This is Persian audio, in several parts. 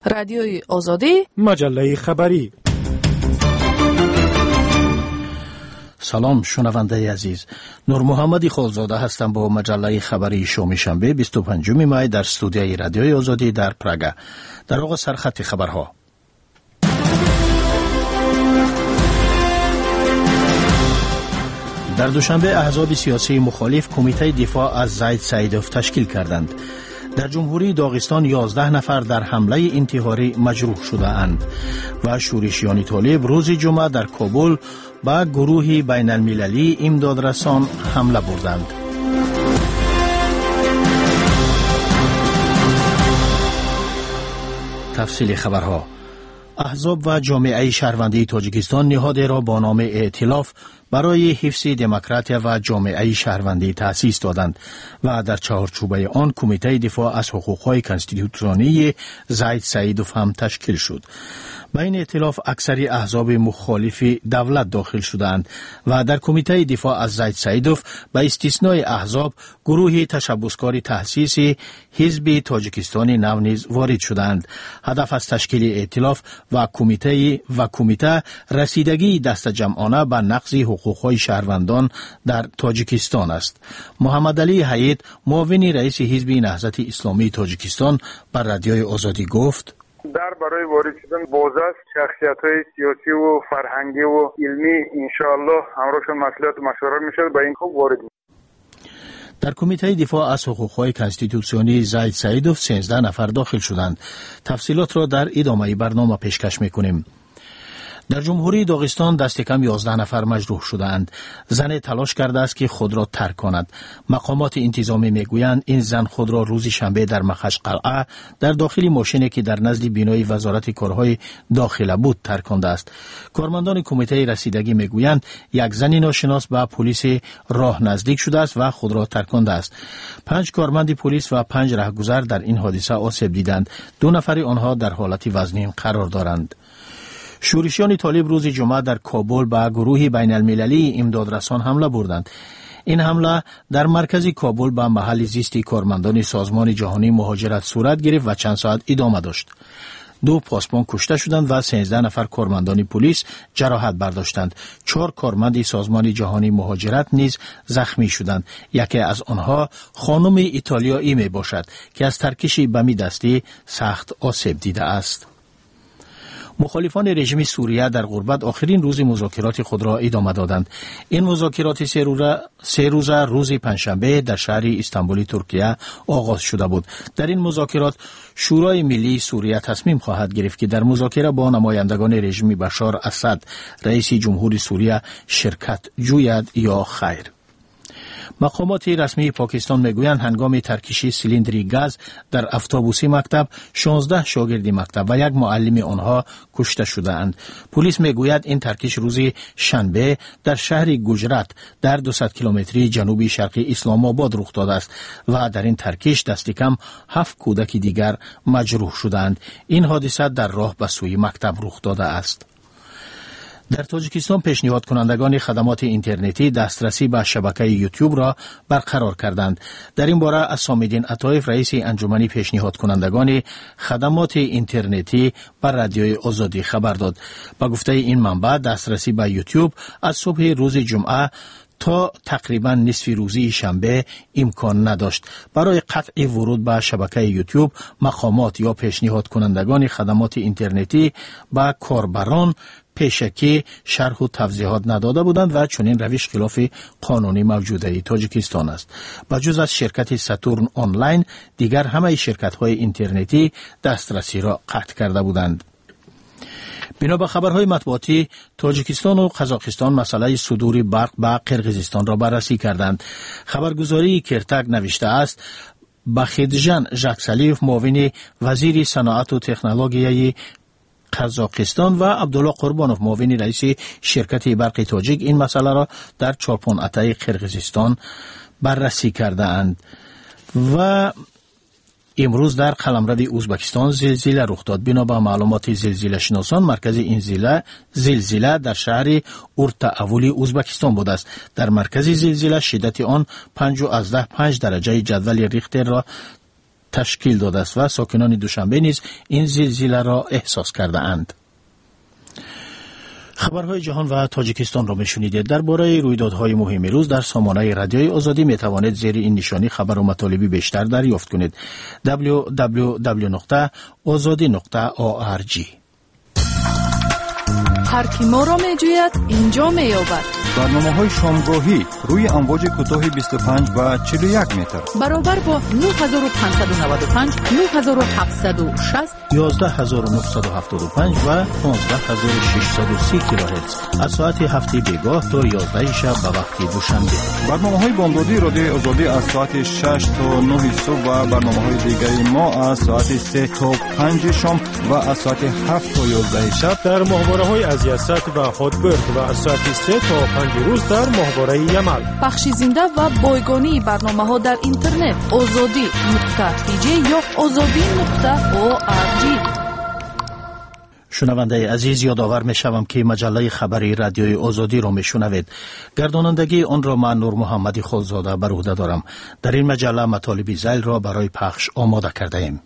رادیوی آزادی، مجله خبری. سلام شنونده عزیز، نور محمدی خالزاده هستم با مجله خبری شام شنبه 25 می در استودیوی رادیوی آزادی در پراگ. در آغاز سرخط خبرها. در دوشنبه احزاب سیاسی مخالف کمیته دفاع از زید سیدوف تشکیل کردند. در جمهوری داغستان 11 نفر در حمله انتحاری مجروح شده اند و شورشیان طالب روز جمعه در کابل با گروه بین المللی امدادرسان حمله بردند. تفصیل خبرها. احزاب و جامعه شهروندی تاجیکستان نهادی را با نام ائتلاف برای حفظ دموکراسی و جامعه شهروندی تأسیس دادند و در چهارچوبه آن کمیته دفاع از حقوق‌های کنستیتوسیونی زید سیدوف هم تشکیل شد. به این ائتلاف اکثر احزاب مخالف دولت داخل شدند و در کمیته دفاع از زید سیدوف به استثنای احزاب گروه تشبثکار تأسیس حزب تاجیکستان نو نیز وارد شدند. هدف از تشکیل ائتلاف و کمیته رسیدگی دست جمعانه به نقض حقوق‌های شهروندان در تاجیکستان است. محمد علی حید، معاون رئیس حزب نهضت اسلامی تاجیکستان، بر رادیوی آزادی گفت: برای وارد شدن بازه شخصیت‌های سیاسی و فرهنگی و علمی انشاءالله همراهشان مصلحت و مشورت میشه، با این خوب وارد میشه. در کمیته دفاع از حقوق‌های کنستیتوسیونی زید سیدوف 13 نفر داخل شدند. تفصیلات را در ادامه برنامه پیشکش می‌کنیم. در جمهوری داغستان دست کم 11 نفر مجروح شدند. زن تلاش کرده است که خود را ترک کند. مقامات انتظامی میگویند این زن خود را روز شنبه در مخش قلعه در داخل ماشینی که در نزد بینای وزارت کارهای داخله بود ترکانده است. کارمندان کمیته رسیدگی میگویند یک زن ناشناس به پلیس راه نزدیک شده است و خود را ترکانده است. 5 کارمند پلیس و 5 راهگذر در این حادثه آسیب دیدند. 2 نفر آنها در حالت وضعی قرار دارند. شورشیان طالب روز جمعه در کابل به گروه بین المللی امدادرسان حمله بردند. این حمله در مرکز کابل به محل زیست کارمندان سازمان جهانی مهاجرت صورت گرفت و چند ساعت ادامه داشت. 2 پاسبان کشته شدند و 13 نفر کارمندان پلیس جراحت برداشتند. 4 کارمند سازمان جهانی مهاجرت نیز زخمی شدند. یکی از آنها خانم ایتالیایی می باشد که از ترکش بمی دستی سخت آسیب دیده است. مخالفان رژیم سوریه در غربت آخرین روز مذاکرات خود را ادامه دادند. این مذاکرات 3 روزه روز پنجشنبه در شهر استانبول ترکیه آغاز شده بود. در این مذاکرات شورای ملی سوریه تصمیم خواهد گرفت که در مذاکره با نمایندگان رژیم بشار اسد رئیس جمهوری سوریه شرکت جوید یا خیر. مقامات رسمی پاکستان میگویند هنگام ترکیش سیلندری گاز در اتوبوس مکتب 16 شاگرد مکتب و یک معلم آنها کشته شدند. پلیس میگوید این ترکیش روز شنبه در شهر گوجرات در 200 کیلومتری جنوبی شرقی اسلام آباد رخ داده است و در این ترکیش دست کم 7 کودک دیگر مجروح شدند. این حادثه در راه به سوی مکتب رخ داده است. در تاجیکستان پیشنهاد کنندگان خدمات اینترنتی دسترسی به شبکه یوتیوب را برقرار کردند. در این باره اسام‌الدین عطایف رئیس انجمن پیشنهاد کنندگان خدمات اینترنتی بر رادیوی آزادی خبر داد. با گفته این منبع دسترسی به یوتیوب از صبح روز جمعه تا تقریبا نصف روزی شنبه امکان نداشت. برای قطع ورود به شبکه یوتیوب مقامات یا پیشنهاد کنندگان خدمات اینترنتی به کاربران پیشکی شرح و توضیحات نداده بودند و چنین روش خلاف قانونی موجوده تاجیکستان است. بجز از شرکت ساتورن آنلاین دیگر همه شرکت‌های اینترنتی دسترسی را قطع کرده بودند. بنا به خبرهای مطبوعاتی تاجیکستان و قزاقستان مسئله صدور برق به قرقیزستان را بررسی کردند. خبرگزاری کرتاک نوشته است بخیدجان ژاکسالیف معاون وزیر صنعت و تکنولوژی قزاقستان و عبدالله قربانوف معاون رئیس شرکت برق تاجیک این مسئله را در چالپون اتای قرقیزستان بررسی کرده اند. و امروز در قلمرو ازبکستان زلزله رخ داد. بنا به معلومات زلزله شناسان مرکز این زلزله در شهر اورتاولی ازبکستان بوده است. در مرکز زلزله شدت آن 5.5 درجه جدول ریختر را تشکیل داده است و ساکنان دوشنبه نیز این زلزله را احساس کرده اند. خبرهای جهان و تاجیکستان را میشنیدید. درباره رویدادهای مهم روز در سامانه رادیوی آزادی میتوانید زیر این نشانی خبر و مطالبی بیشتر دریافت کنید. www.azadi.org. هر کی ما را میجوید اینجا مییابد. برنامه‌های شامگاهی روی امواج کوتاه 25 و 41 متر برابر با 9595 9760 11975 و 15630 کیلوهرتز از ساعت هفته بیگاه تا 11 شب به وقت دوشنبه. برنامه‌های بامدادی رادیوی آزادی از ساعت 6 تا 9 صبح و برنامه‌های دیگری ما از ساعت 3 تا 5 شام و از ساعت 7 تا 11 شب در ماهواره‌های از یست و هاتبرد و از ساعت 3 تا 5 روز در ماهواره یمل. بخش زنده و بایگانی برنامه‌ها در اینترنت azadi.tj یا azadi.org. شنونده عزیز، یادآور می‌شوم که مجله خبری رادیوی آزادی را میشنوید. گردانندگی آن را من نور محمدی خالزاده بر عهده دارم. در این مجله مطالب ذیل را برای پخش آماده کرده ایم.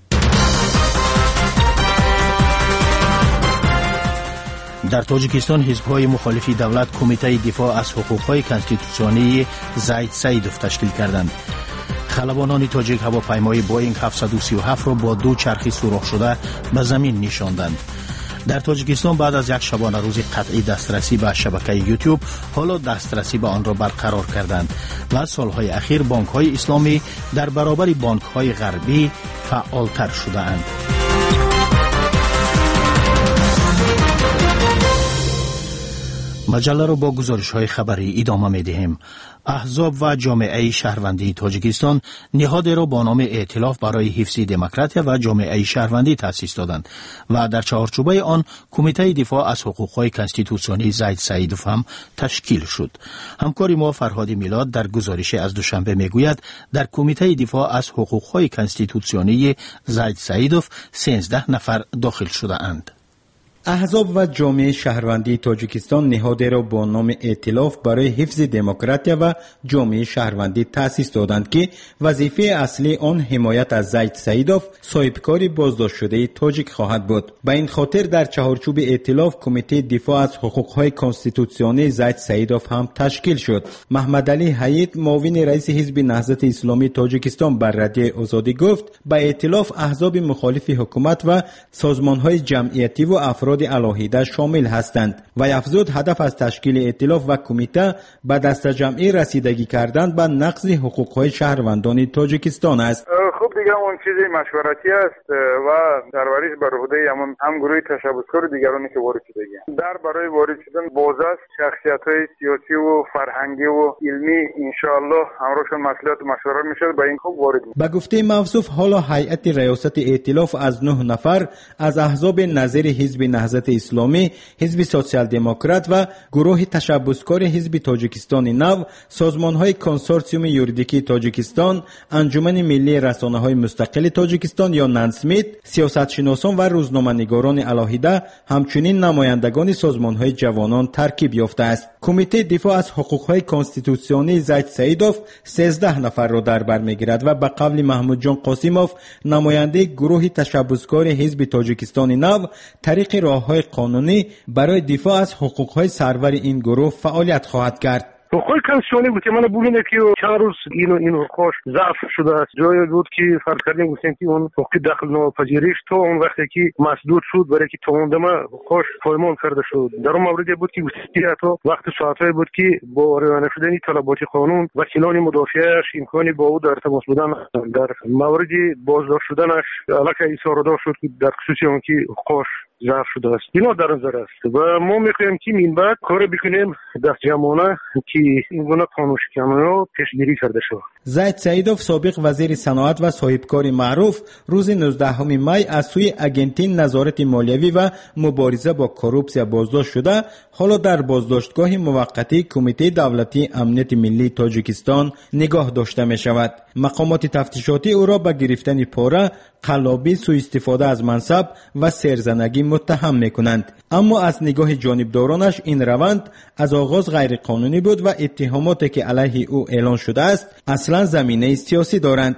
در تاجیکستان حزب‌های مخالف دولت کمیته دفاع از حقوق‌های کنستیتوسیونی زید سیدوف تشکیل کردند. خلبانان تاجیک هواپیمای بوئینگ 737 را با دو چرخی سوراخ شده به زمین نشاندند. در تاجیکستان بعد از یک شبانه روز قطعی دسترسی به شبکه یوتیوب، حالا دسترسی به آن را برقرار کردند و سالهای اخیر بانک‌های اسلامی در برابر بانک‌های غربی فعالتر شده‌اند. مجله را با گزارش‌های خبری ادامه می‌دهیم. احزاب و جامعه شهروندی تاجیکستان نهادی را با نام ائتلاف برای حفظ دموکراسی و جامعه شهروندی تأسیس دادند و در چهارچوبه آن کمیته دفاع از حقوق‌های کنستیتوسیونی زید سیدوف هم تشکیل شد. همکار ما فرهاد میلاد در گزارش از دوشنبه میگوید در کمیته دفاع از حقوق‌های کنستیتوسیونی زید سیدوف 13 نفر داخل شده اند. احزاب و جامعه شهروندی تاجیکستان نهادی را با نام ائتلاف برای حفظ دموکراسی و جامعه شهروندی تأسیس دادند که وظیفه اصلی آن حمایت از زید سیدوف صاحبکار بازداشت شده تاجیک خواهد بود. به این خاطر در چهارچوب ائتلاف کمیته دفاع از حقوق‌های کنستیتوسیونی زید سیدوف هم تشکیل شد. محمد علی حیید معاون رئیس حزب نهضت اسلامی تاجیکستان بر رادیوی آزادی گفت به ائتلاف احزاب مخالف حکومت و سازمان‌های جمعیتی و افراد علاهیده شامل هستند و افزود هدف از تشکیل ائتلاف و کمیته به دسته‌جمعی رسیدگی کردن به نقض حقوق‌های شهروندان تاجیکستان است. خب دیگه اون چیزی مشورتی است و دربارش بر عهده هم گروه تشبثکار دیگرانی که وارد شدگی در برای وارد شدن بازست شخصیت‌های سیاسی و فرهنگی و علمی ان شاء الله همراهشون مصلحت و مشوره میشه به این خوب وارد میشه. به گفته موصوف حالا هیئت ریاست ائتلاف از 9 نفر از احزاب نظیر حزب نهضت اسلامی، حزب سوسیال دموکرات و گروه تشبثکار حزب تاجیکستان نو، سازمان‌های کنسورسیوم یوریدیکی تاجیکستان، انجمن ملی رسانه‌های مستقل تاجیکستان یا نانسمیت، سیاستشناسان و روزنامه‌نگاران علاهیده، همچنین نمایندگان سازمان‌های جوانان ترکیب یافته است. کمیته دفاع از حقوق‌های کنستیتوسیونی زید سیدوف 13 نفر را در بر می‌گیرد و به قول محمود جان قاسموف نماینده گروه تشبثکار حزب تاجیکستان نو طریق راه‌های قانونی برای دفاع از حقوق‌های سرور این گروه فعالیت خواهد کرد. حقوق کنستیتوسیونی بود که من ببینم که چند روز اینو خوش ضعف شده است. جایی بود که فرض کردیم گفتیم که اون حقوق داخل ناپذیریش تو اون وقتی که مسدود شد برای که تو اون دما خوش پایمال کرده شد. در اون موردی بود که تو وقت ساعتایی بود که با رعایت شدن طلبات قانون وکیلان مدافعش امکانی با او در تماس بودن در موردی بازداشت شدنش علاقه ایثار شد که در خصوص اون که خوش ضعف شده است. اینا در نظر است و ما میخوایم که این بعد کار بکنیم دست جمعانه که این گونه قانون شکنی رو پیشگیری کرده شود. زید سیدوف سابق وزیر صنعت و صاحبکار معروف روز 19 می از سوی اگنتین نظارت مالیوی و مبارزه با کروپسیا بازداشت شده، حالا در بازداشتگاه موقتی کمیته دولتی امنیت ملی تاجیکستان نگاه داشته می شود. مقامات تفتیشاتی او را به گرفتن پاره، قلابی، سوء استفاده از منصب و سرزنگی متهم می کنند. اما از نگاه جانبدارانش این روند از آغاز غیر قانونی بود و اتهاماتی که علیه او اعلان شده است اصلا زمینه سیاسی دارند.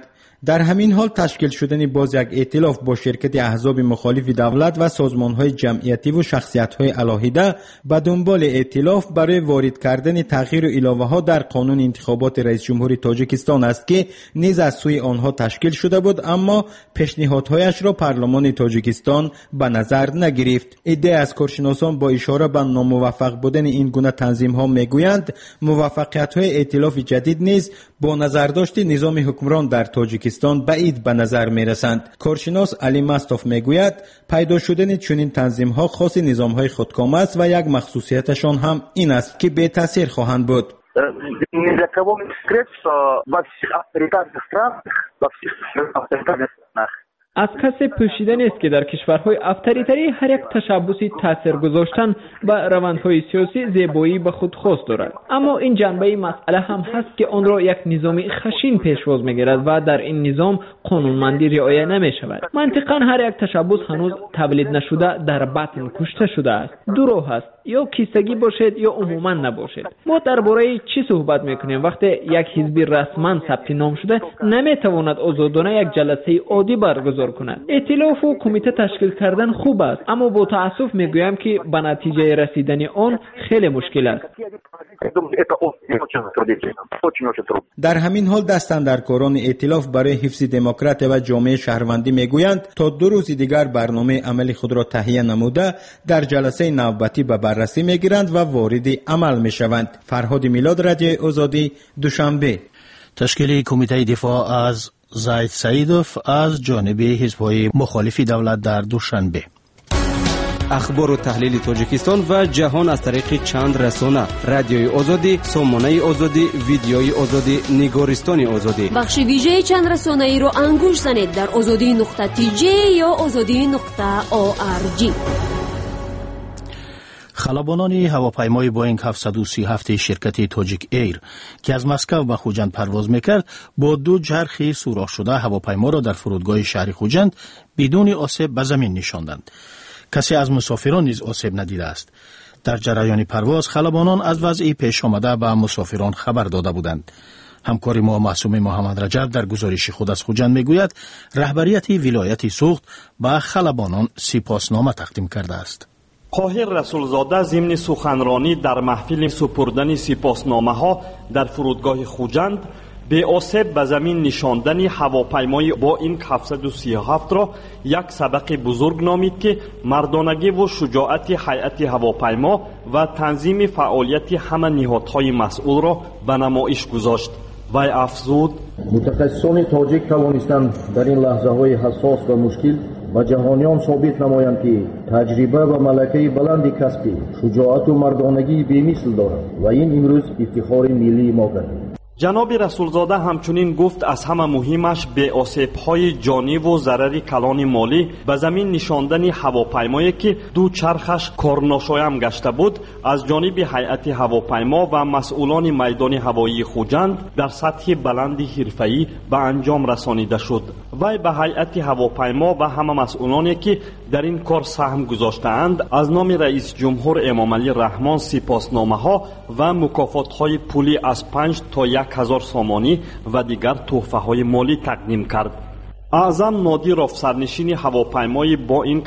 در همین حال تشکیل شدن باز یک ائتلاف با شرکت احزاب مخالف دولت و سازمان‌های جمعیتی و شخصیت‌های علاهیده به دنبال ائتلاف برای وارد کردن تغییر و علاوه‌ها در قانون انتخابات رئیس جمهوری تاجیکستان است که نیز از سوی آنها تشکیل شده بود، اما پیشنهادهایش را پارلمان تاجیکستان به نظر نگرفت. عده از کارشناسان با اشاره به ناموفق بودن این گونه تنظیم‌ها میگویند موفقیت‌های ائتلاف جدید نیز با نظرداشت نظام حکمران در تاجیکستان بعید به نظر می‌رسند. کارشناس علی مستوف میگوید پیدا شدن چنین تنظیم‌ها خاص نظام‌های خودکام است و یک مخصوصیتشان هم این است که بی تاثیر خواهند بود. Для кого скрепся во всех авторитарных странах, во всех авторитарных странах. از کسی پوشیده نیست که در کشورهای افطریتری هر یک تشبوسی تاثیر گذاشتن به روندهای سیاسی زیبایی به خود خاص دارد، اما این جنبه مسئله هم هست که آن را یک نظام خشین پیشواز میگیرد و در این نظام قانونمندی رعایت نمی شود. منطقاً هر یک تشبوس هنوز تولید نشده در بطن کشته شده است. دو راه است، یا کیستگی باشد یا عموما نباشد. ما درباره چی صحبت میکنیم وقتی یک حزب رسما ثبت نام شده نمیتواند آزادانه یک جلسه عادی برگزار کند؟ ائتلاف و کمیته تشکیل کردن خوب است، اما با تأسف میگویم که به نتیجه رسیدن آن خیلی مشکل است. در همین حال دستاندرکاران ائتلاف برای حفظ دموکراسی و جامعه شهروندی میگویند تا 2 روز دیگر برنامه عملی خود را تهیه نموده در جلسه نوبتی به بررسی میگیرند و وارد عمل میشوند. فرهاد میلاد، رادیو آزادی، دوشنبه. تشکیل کمیته دفاع از زاید سعیدوف از جانب حزب‌های مخالف دولت در دوشنبه. اخبار و تحلیل تاجیکستان و جهان از طریق چند رسانه: رادیوی آزادی، سامانه آزادی، ویدیوی آزادی، نگارستان آزادی. بخش ویژه چند رسانه ای رو انگوش زنید در azadi.tj یا azadi.org. خلبانان هواپیمای بوئینگ 737 شرکت تاجیک ایر که از مسکو به خوجند پرواز میکرد با 2 جرخ سوراخ شده هواپیما را در فرودگاه شهر خوجند بدون آسیب به زمین نشاندند. کسی از مسافران نیز آسیب ندیده است. در جریان پرواز خلبانان از وضع پیش آمده به مسافران خبر داده بودند. همکار ما معصوم محمد رجب در گزارش خود از خوجند میگوید رهبریت ولایت سوخت به خلبانان سپاسنامه تقدیم کرده است. طاهر رسولزاده ضمن سخنرانی در محفل سپردن سپاسنامه‌ها در فرودگاه خوجند به آسیب به زمین نشاندن هواپیمای بوئینگ 737 را یک سبق بزرگ نامید که مردانگی و شجاعت هیئت هواپیما و تنظیم فعالیت همه نهادهای مسئول را به نمایش گذاشت. وی افزود: متخصصان تاجیک توانستند در این لحظه‌های حساس و مشکل و جهانیان ثابت نمایند که تجربه و ملکه بلند کسبی، شجاعت و مردانگی بی‌مثل دارند و این امروز افتخار ملی ما گردید. جناب رسولزاده همچنین گفت از همه مهمش به آسیب‌های جانی و ضرر کلان مالی به زمین نشاندن هواپیمایی که 2 چرخش کارناشایم گشته بود از جانب هیئت هواپیما و مسئولان میدان هوایی خوجند در سطح بلند حرفه‌ای به انجام رسانیده شد. وی به هیئت هواپیما و همه مسئولانی که در این کار سهم گذاشته‌اند از نام رئیس جمهور امام علی رحمان سپاسنامه‌ها و مکافات‌های پولی از 5 تا 1000 سامانی و دیگر تحفه‌های مالی تقدیم کرد. اعظم نادیروف سرنشین هواپیمای بوئینگ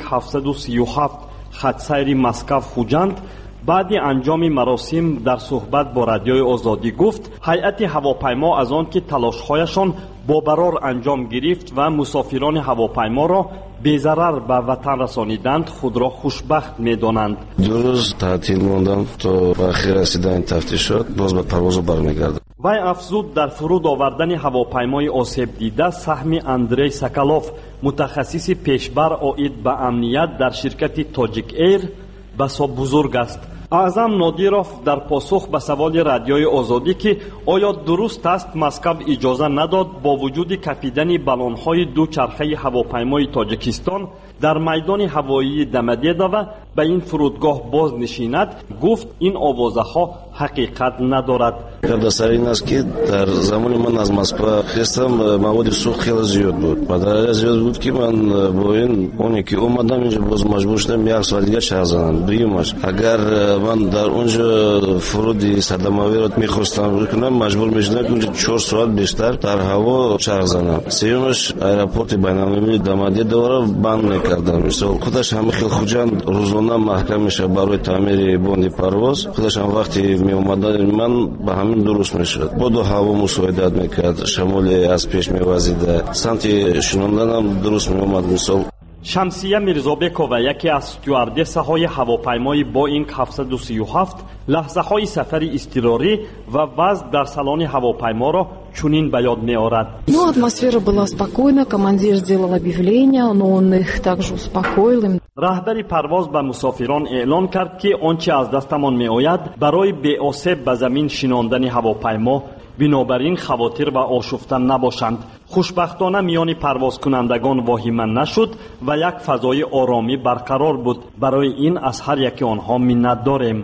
737 خط سیر مسکو خوجند بعد انجام مراسم در صحبت با رادیوی آزادی گفت هیئت هواپیما از آن که تلاش‌هایشان با برار انجام گرفت و مسافران هواپیما را بی ضرر به وطن رسانیدند خود را خوشبخت می‌دانند. 2 روز تعطیل ماندم تا به آخر رسیدن تفتیشات باز به پرواز برمیگردم. وی افزود در فرود آوردن هواپیمای آسیب دیده سهم اندری سکالوف متخصص پیشبر عاید به امنیت در شرکت تاجیک ایر بسیار بزرگ است. اعظم نادیروف در پاسخ به سوال رادیوی آزادی که آیا درست است مسکو اجازه نداد با وجود کپیدن بالون‌های 2 چرخه هواپیمای تاجیکستان در میدان هوایی دمدیدو به این فرودگاه باز نشیند، گفت این آوازه‌ها حقیقت ندارد. دستور این است که در زمان من از مسکو خواستم مواد سوخت خیلی زیاد بود. مدارج زیاد بود که من با این اونی که اومدم اینجا باز مجبور شدم یک سال دیگه شهر زدم. دویمش اگر من در اونجا فرودی صدماوی رو میخواستم بکنم مجبور میشدم که اونجا 4 ساعت بیشتر در هوا شهر زدم. سومش ایرپورت بین‌المللی دامادی دوباره بند میکردم. مثلا خودش هم خیلی خوجند روزانه محکم میشه برای تعمیر باند پرواز. خودش هم وقتی می اومدن من به همین درست میشد. با دو هوا مساعدت میکرد. شمال از پیش میوزید. سمت شنوندن هم درست می اومد. مثلا شمسیه میرزابکووا یکی از استوردس‌های هواپیمای بوئینگ 737 لحظه‌های سفر اضطراری و وضع در سالن هواپیما را چنین به یاد می‌آورد. атмосфера была спокойна, командир сделал объявление, но он их также успокоил. رهبر پرواز به مسافران اعلان کرد که آنچه از دستمان می‌آید برای بی‌آسیب به زمین شناندن هواپیما بنابراین خواطر و آشفتن نباشند. خوشبختانه میان پرواز کنندگان واهمه نشد و یک فضای آرامی برقرار بود. برای این از هر یکی آنها منت داریم.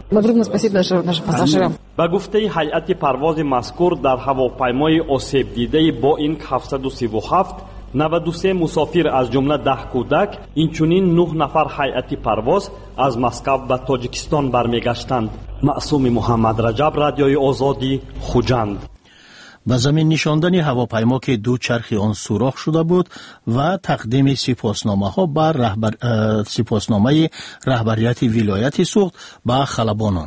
به گفته هیئت پرواز مذکور در هواپیمای آسیب دیده بوئینگ 737 93 مسافر از جمله 10 کودک اینچنین 9 نفر هیئت پرواز از مسکو به تاجیکستان برمیگشتند. معصوم محمد رجب، رادیوی آزادی، خوجند. به زمین نشاندن هواپیما که دو چرخ آن سوراخ شده بود و تقدیم سپاسنامه‌ها بر سپاسنامه رهبریت ولایت سوخت به خلبانان.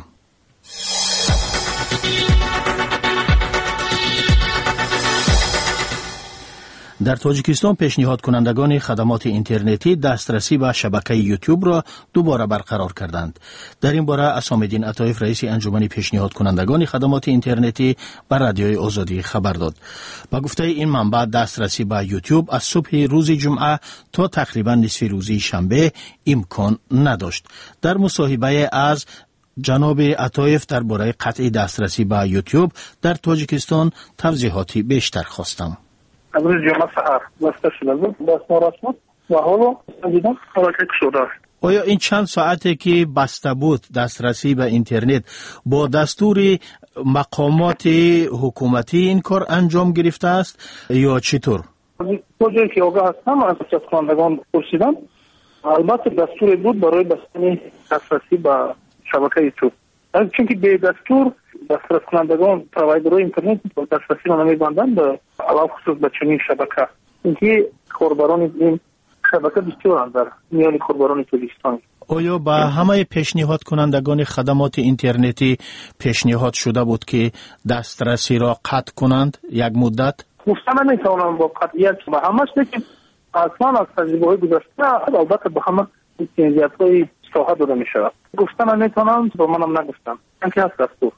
در تاجیکستان پیشنهاد کنندگان خدمات اینترنتی دسترسی به شبکه یوتیوب را دوباره برقرار کردند. در این باره اسام‌الدین عطایف رئیس انجمن پیشنهاد کنندگان خدمات اینترنتی بر رادیوی آزادی خبر داد. با گفته این منبع دسترسی به یوتیوب از صبح روز جمعه تا تقریبا نصف روز شنبه امکان نداشت. در مصاحبه از جناب عطایف درباره قطع دسترسی به یوتیوب در تاجیکستان توضیحاتی بیشتر خواستم. امروز جمعه سحر بسته شده بود دستمال رسمت و حالا دیدم حرکت شده است. آیا این چند ساعته که بسته بود دسترسی به اینترنت با دستور مقامات حکومتی این کار انجام گرفته است یا چطور؟ تا جایی که آگاه هستم از کنندگان پرسیدم البته دستور بود برای بستن دسترسی به شبکه یوتیوب. چون که به دستور دسترس کنندگان پروایدرهای اینترنت دسترسی را نمی‌بندند به علاوه خصوص به چنین شبکه. اینکه کاربران این شبکه بسیار در میان کاربران تاجیکستان. آیا با همه پیشنهاد کنندگان خدمات اینترنتی پیشنهاد شده بود که دسترسی را قطع کنند یک مدت؟ گفتم نمیتونم با قطعیت به همش بگم. اصلا از تجربه‌های گذشته البته به همه امتیازات‌های ساحه داده می‌شود. گفتم نمیتونم با منم نگفتم. اینکه از دستور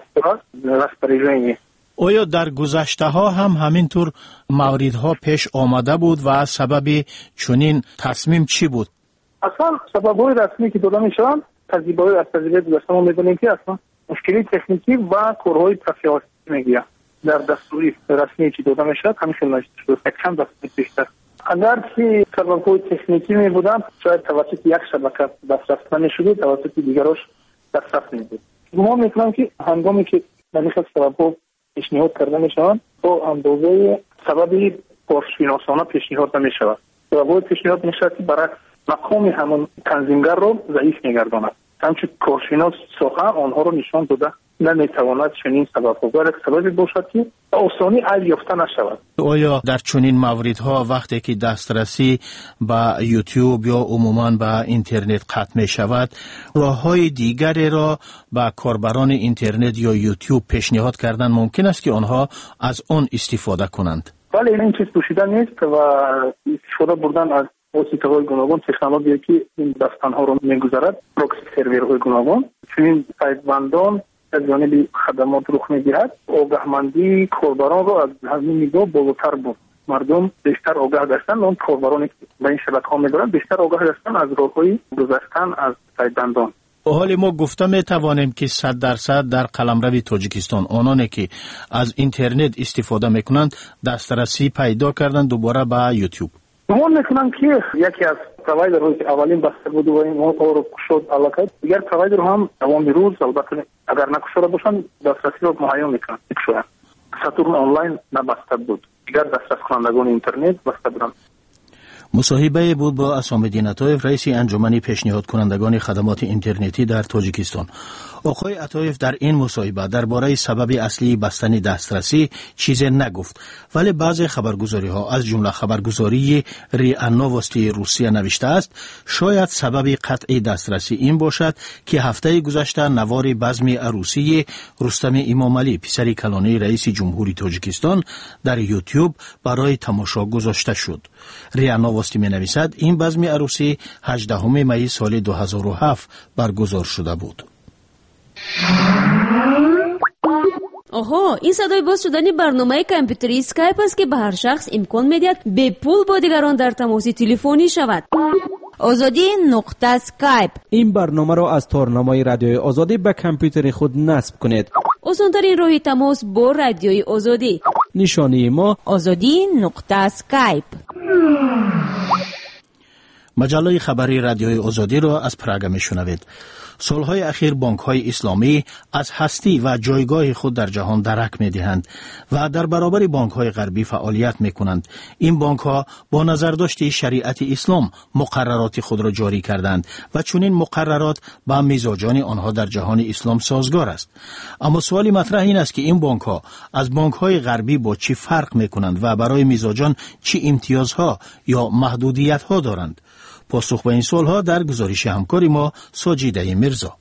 آیا در گذشته ها هم همینطور موردها پیش آمده بود و سبب چنین تصمیم چی بود؟ اصلا سبب‌های رسمی که داده میشوند تجربه‌های از تجربه گذشته ما می‌دونیم که اصلا مشکلی تکنیکی و کارهای تفریحاتی میگه در دستوری رسمی که داده میشد همیشه نوشته شده چند دسته بیشتر. اگر که سبب‌های تکنیکی می بودند شاید توسط یک شبکه دسترس نمی‌شد توسط دیگرش دسترس می‌بود. ما می‌کنم که هنگامی که در این سبب‌ها پیشنهاد کرده می‌شوند با اندازه سبب کارشناسانه پیشنهاد نمی‌شود. سبب‌های پیشنهاد می‌شود که برای مقام همون تنظیمگر رو ضعیف می‌گرداند. همچنین کارشناس ساخته آنها رو نشان داده نمی‌تواند چنین سبب‌ها سببی باشد که آسانی عیب یافته نشود. آیا در چنین موردها وقتی که دسترسی به یوتیوب یا عموماً به اینترنت قطع می شود راه‌های دیگری را به کاربران اینترنت یا یوتیوب پیشنهاد کردن ممکن است که آنها از آن استفاده کنند؟ ولی این چیز پوشیده نیست و استفاده بردن از واسطه‌های گوناگون تکنولوژی که این داستان‌ها رو می‌گذارد پروکسی سرورهای گوناگون چنین سایت‌بندان از جانب خدمات رخ می‌دهد آگاهمندی کاربران رو از همین نگاه بالاتر بود. مردم بیشتر آگاه گشتن اون کاربرانی که به این شبکه‌ها می‌دارند بیشتر آگاه گشتن از راه‌های گذشتن از سایت‌بندان. حالی ما گفته می توانیم که 100% در قلمرو تاجیکستان آنانی که از اینترنت استفاده میکنند دسترسی پیدا کردن دوباره به یوتیوب. گمان میکنم که یکی از پروایدرهایی که اولین بسته بود و این رو شد علاقه دیگر پروایدر هم دوام روز البته اگر نکشوده باشن دسترسی رو مهیا میکنن. ساتورن آنلاین نبسته بود، دیگر دسترس کنندگان اینترنت بسته بودن. مصاحبه بود با اسامدین عطایف، رئیس انجمن پیشنهاد کنندگان خدمات اینترنتی در تاجیکستان. آقای عطایف در این مصاحبه درباره سبب اصلی بستن دسترسی چیزی نگفت، ولی بعضی خبرگزاری ها از جمله خبرگزاری ریا نووستی روسیه نوشته است شاید سبب قطع دسترسی این باشد که هفته گذشته نوار بزم عروسی رستم امامعلی پسر کلانه رئیس جمهوری تاجیکستان در یوتیوب برای تماشا گذاشته شد. ریا نووستی می نویسد این بزم عروسی 18 می سال 2007 برگزار شده بود. آها، این صدای باز شدن برنامه کامپیوتری اسکایپ است که به هر شخص امکان میدهد به پول با دیگران در تماس تلفنی شود. آزادی نقطه اسکایپ. این برنامه را از تارنمای رادیوی آزادی به کامپیوتر خود نصب کنید. آسان‌ترین راه تماس با رادیوی آزادی. نشانی ما آزادی نقطه اسکایپ. مجله خبری رادیوی آزادی را از پراگ میشنوید. سالهای اخیر بانک‌های اسلامی از هستی و جایگاه خود در جهان درک می‌دهند و در برابر بانک‌های غربی فعالیت می‌کنند. این بانک‌ها با نظرداشت شریعت اسلام مقررات خود را جاری کردند و چنین مقررات با مزاجان آنها در جهان اسلام سازگار است. اما سوالی مطرح این است که این بانک‌ها از بانک‌های غربی با چی فرق می‌کنند و برای مزاجان چی امتیازها یا محدودیت‌ها دارند؟ پاسخ به این سوالها در گزارش همکاری ما ساجیده میرزا.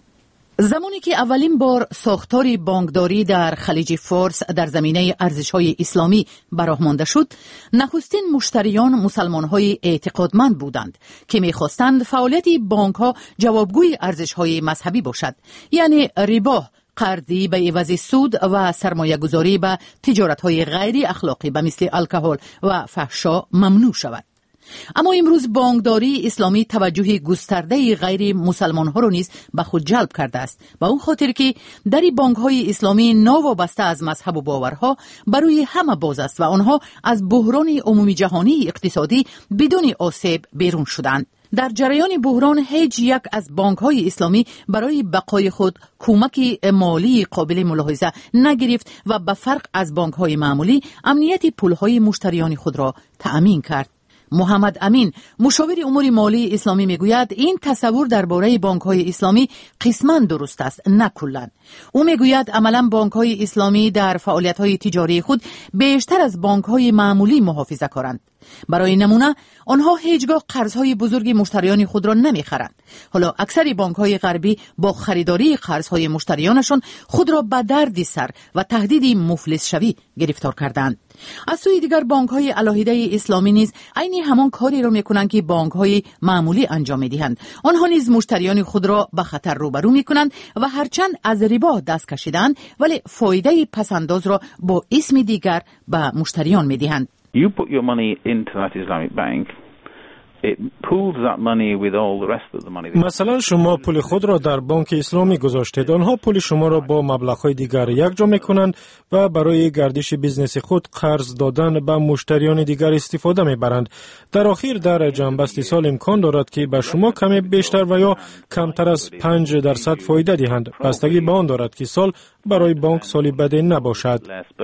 زمانی که اولین بار ساختار بانکداری در خلیج فارس در زمینه ارزش‌های اسلامی براهمانده شد، نخستین مشتریان مسلمان‌های اعتقادمند بودند که می‌خواستند فعالیت بانک‌ها جوابگوی ارزش‌های مذهبی باشد، یعنی ربا، قرضی به عوض سود و سرمایه‌گذاری به تجارت‌های غیر اخلاقی به مثل الکل و فحشا ممنوع شود. اما امروز بانکداری اسلامی توجه گسترده غیر مسلمان ها را نیز به خود جلب کرده است، به اون خاطر که در بانک های اسلامی ناوابسته از مذهب و باورها برای همه باز است و آنها از بحران عمومی جهانی اقتصادی بدون آسیب بیرون شدند. در جریان بحران هیچ یک از بانک‌های اسلامی برای بقای خود کمک مالی قابل ملاحظه نگرفت و به فرق از بانک‌های معمولی امنیت پول‌های مشتریان خود را تأمین کرد. محمد امین، مشاور امور مالی اسلامی میگوید این تصور درباره بانک‌های اسلامی قسماً درست است، نه کلاً. او میگوید عملاً بانک‌های اسلامی در فعالیت‌های تجاری خود بیشتر از بانک‌های معمولی محافظه کارند. برای نمونه آنها هیچگاه قرضهای بزرگ مشتریان خود را نمیخرند. حالا اکثر بانک‌های غربی با خریداری قرضهای مشتریانشان خود را به دردسر و تهدید مفلس شوی گرفتار کردند. از سوی دیگر بانک‌های علاهده اسلامی نیز عین همان کاری را می‌کنند که بانک‌های معمولی انجام می‌دهند. آنها نیز مشتریان خود را به خطر روبرو می‌کنند و هرچند از ربا دست کشیدند ولی فایده پسنداز را با اسم دیگر به مشتریان می‌دهند. You put your money into that Islamic bank, it pools that money with all the rest of the money. مثلا شما پول خود را در بانک اسلامی گذاشتید، آنها پول شما را با مبلغ‌های دیگر یکجا می‌کنند و برای گردش بیزنس خود قرض دادن به مشتریان دیگر استفاده می‌برند. در آخر در جنبسط سال امکان دارد که به شما کمی بیشتر و یا کمتر از 5% فایده دهند. بستگی به آن دارد که سال برای بانک سالی بدی نباشد.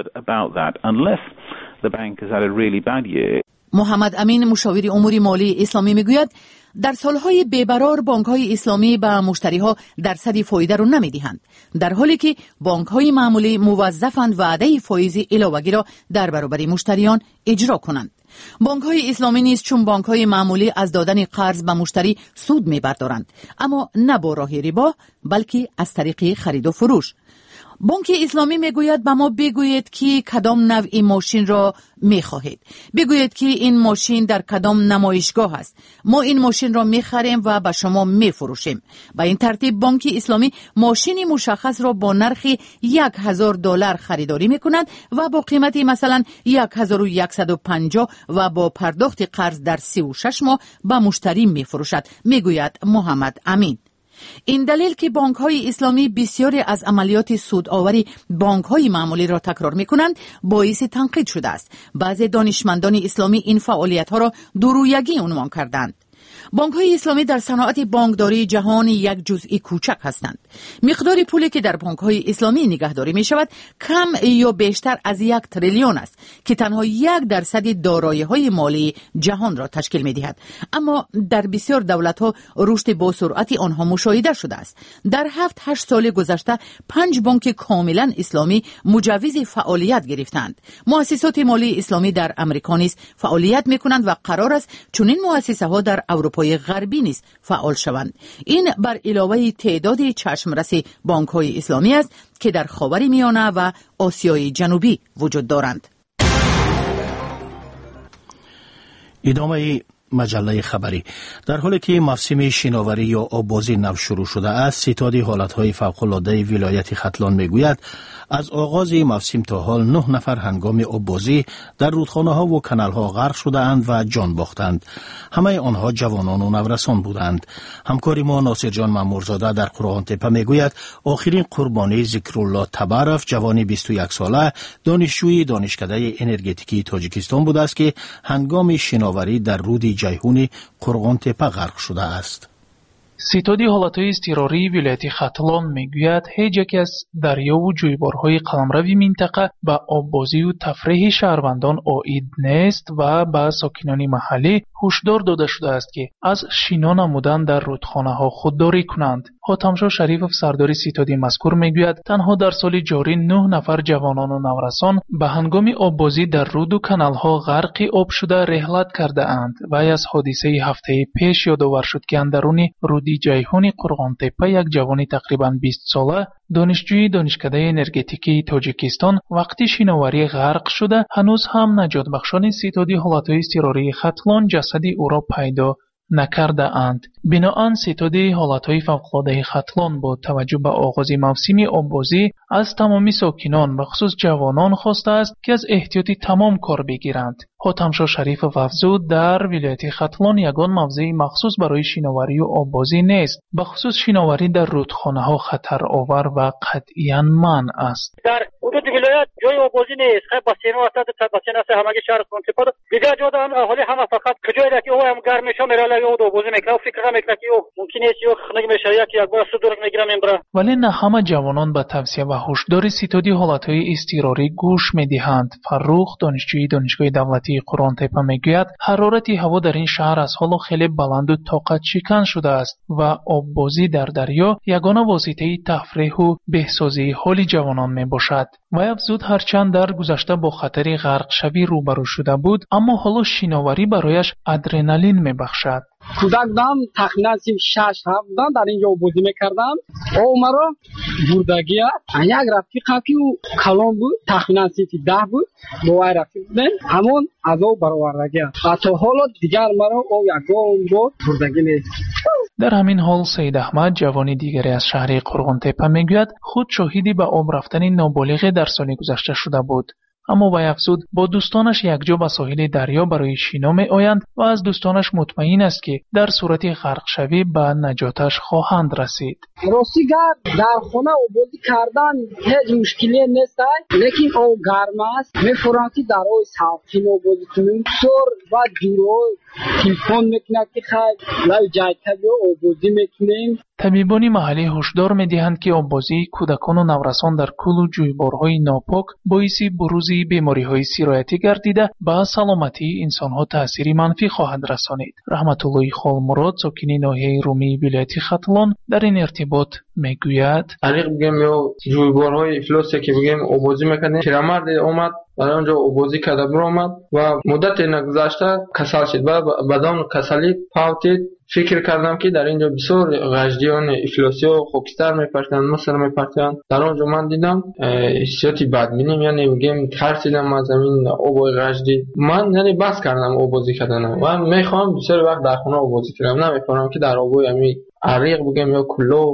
محمد امین، مشاور امور مالی اسلامی میگوید در سالهای بی‌برار بانک‌های اسلامی به مشتری‌ها درصد فایده را نمی‌دهند، در حالی که بانک‌های معمولی موظفند وعده فایز علاوه‌ای را در برابر مشتریان اجرا کنند. بانک‌های اسلامی نیز چون بانک‌های معمولی از دادن قرض به مشتری سود می‌بردارند، اما نه با راه ربا بلکه از طریق خرید و فروش. بانک اسلامی میگوید به ما بگویید که کدام نوع ماشین را میخواهید، بگویید که این ماشین در کدام نمایشگاه است، ما این ماشین را میخریم و به شما میفروشیم. به این ترتیب بانک اسلامی ماشین مشخص را با نرخ $1,000 خریداری میکند و با قیمت مثلا 1150 و با پرداخت قرض در 36 ماه به مشتری میفروشد، میگوید محمد امین. این دلیل که بانک‌های اسلامی بسیاری از عملیات سودآوری بانک‌های معمولی را تکرار می‌کنند باعث تنقید شده است. بعضی دانشمندان اسلامی این فعالیت‌ها را دورویگی عنوان کردند. بانک‌های اسلامی در صنعت بانکداری جهان یک جزئی کوچک هستند. مقدار پولی که در بانک‌های اسلامی نگهداری می‌شود کم یا بیشتر از 1 تریلیون است که تنها 1% دارایی‌های مالی جهان را تشکیل می‌دهد. اما در بسیار دولت‌ها رشد با سرعت آنها مشاهده شده است. در 7-8 سال گذشته 5 بانک کاملا اسلامی مجوز فعالیت گرفتند. مؤسسات مالی اسلامی در امریکا نیز فعالیت می‌کنند و قرار است چنین مؤسسه‌ها در اروپای غربی نیز فعال شوند. این بر علاوه تعداد چشمرس بانک‌های اسلامی است که در خاورمیانه و آسیای جنوبی وجود دارند. ادامه مجله خبری. در حالی که موسم شناوری یا آببازی نو شروع شده است، ستاد حالتهای فوق‌العاده ولایت ختلان میگوید از آغاز موسم تا حال 9 نفر هنگام آببازی در رودخانه‌ها و کانال‌ها غرق شده‌اند و جان باختند. همه آنها جوانان و نورسان بودند. همکار ما ناصر جان مامورزاده در قرآن تپه میگوید آخرین قربانی ذکرالله تبرف، جوانی 21 ساله دانشجوی دانشکده انرژتیکی تاجیکستان بوده است که هنگام شناوری در رود جیهون قرآن تپه غرق شده است. ستاد حالتهای اضطراری ولایت ختلان میگوید هیچ یک از دریا و جویبارهای قلمروی منطقه به آببازی و تفریح شهروندان عاید نیست و به ساکنان محلی هشدار داده شده است که از شنا نمودن در رودخانه ها خودداری کنند. حاتمشاه شریفов سردار ستاد مذکور میگوید تنها در سال جاری 9 نفر جوانان و نورسان به هنگام آببازی در رود و کانال ها غرق آب شده رحلت کرده اند و از حادثه هفته پیش یادآور شد که اندرون رودی جیهون قرغان تپه یک جوان تقریباً 20 ساله دانشجوی دانشکده انرژتیکی تاجیکستان وقتی شناوری غرق شده هنوز هم نجات بخشان ستاد حالتهای اضطراری ختلان جسدی او را پیدا نکرده اند. بناهن ستاد حالتهای فوق‌العاده ختلان با توجه به آغاز موسم آببازی از تمامی ساکنان و خصوص جوانان خواسته است که از احتیاطی تمام کار بگیرند. حاتمشاه شریفov افزود در ولایت ختلان یگان موضع مخصوص برای شناوری و آببازی نیست. به خصوص شناوری در رودخانه ها خطر آور و قطعاً منع است. در حدود ولایت جای آببازی نیست. بسیار بسیار است همه شهر کنتپاد دیگر جا هم اهالی هم فقط کجایی که او هم گرم میشه میره او آببازی میکنه و فکر نمیکنه که او ممکن است یو خنک میشه یک بار صدور میگیره میبره. ولی نه همه جوانان به توصیه و هشدار ستاد حالتهای اضطراری گوش میدهند. فرخ دانشجوی دانشگاه دولتی قرآن تپه میگوید حرارت هوا در این شهر از حال خیلی بلند و طاقت شکن شده است و آببازی در دریا یگانه واسطه تفریح و بهسازی حال جوانان می باشد. و افزود هرچند در گذشته با خطر غرق شوی روبرو شده بود اما حالا شناوری برایش ادرنالین می بخشد. کودک دام تخمینا 6 بودن در اینجا آببازی میکردم. او مرا بردگی یک رفیق که کلان بود تخمینا 10 بود با وای رفیق بودن همون از او برآوردگی تا حالا دیگر مرا او یکم بود بردگی نیست. در همین حال سید احمد جوانی دیگری از شهر قرغان تپه میگوید خود شاهدی به آب رفتن نابالغ در سال گذشته شده بود. اما وی افزود با دوستانش یکجا به ساحل دریا برای شنا می آیند و از دوستانش مطمئن است که در صورت غرق شوی به نجاتش خواهند رسید. راستی در خانه آببازی کردن هیچ مشکلی نیست لیکن او گرم است. میفورم که در آب ساختین آببازی کنیم سر و جورو تلفن میکنه که خیلی لای جای طبیعی آببازی میکنیم. طبیبان محلی هشدار میدهند که آببازی کودکان و نورسان در کول و جویبارهای ناپاک باعث بروز بیماری‌های سرایتی گردیده به سلامتی انسان‌ها تأثیر منفی خواهد رسانید. رحمت الله خالمراد ساکن ناحیه رومی ولایت ختلان در این ارتباط میگوید علیق بگیم یا جویبارهای افلاسی که بگیم آببازی میکنه پیرمرد اومد در اونجا آببازی کرده برآمد و مدت نگذشته کسل شد و بدون کسلی پاوتید. فکر کردم که در اینجا بسیار غجدیان افلاسی و خاکستر میپرتند مصر میپرتند. در اونجا من دیدم حسیاتی بدبینیم یعنی میگم ترسیدم از این آبای غجدی. من یعنی بس کردم آببازی کردن و میخوام بسیار وقت در خونه آببازی کنم. نمیفهمم که در آبای امی عریق بگم یا کلو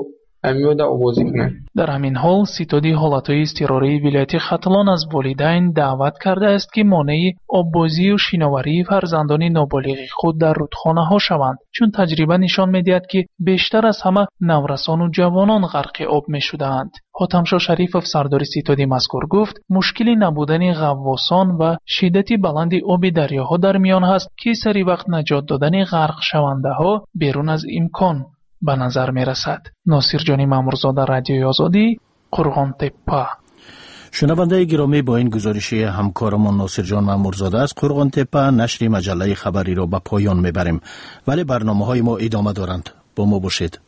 میوده آبازی کنن. در همین حال ستاد حالتهای اضطراری ولایت ختلان از والدین دعوت کرده است که مانع آببازی و شناوری فرزندان نابالغ خود در رودخانه ها شوند، چون تجربه نشان می‌دهد که بیشتر از همه نورسان و جوانان غرق آب می‌شدند. حاتمشاه شریفов سردار ستاد مذکور گفت مشکل نبودن غواصان و شدت بلند آب دریاها در میان است که سری وقت نجات دادن غرق شونده ها بیرون از امکان به نظر می رسد. ناصر جانی مامورزاده، رادیوی آزادی، قرغان تپه. شنونده گرامی، با این گزارشی همکارمان ناصر جان مامورزاده از قرغان تپه نشر مجله خبری را به پایان میبریم، ولی برنامه‌های ما ادامه دارند. با ما باشید.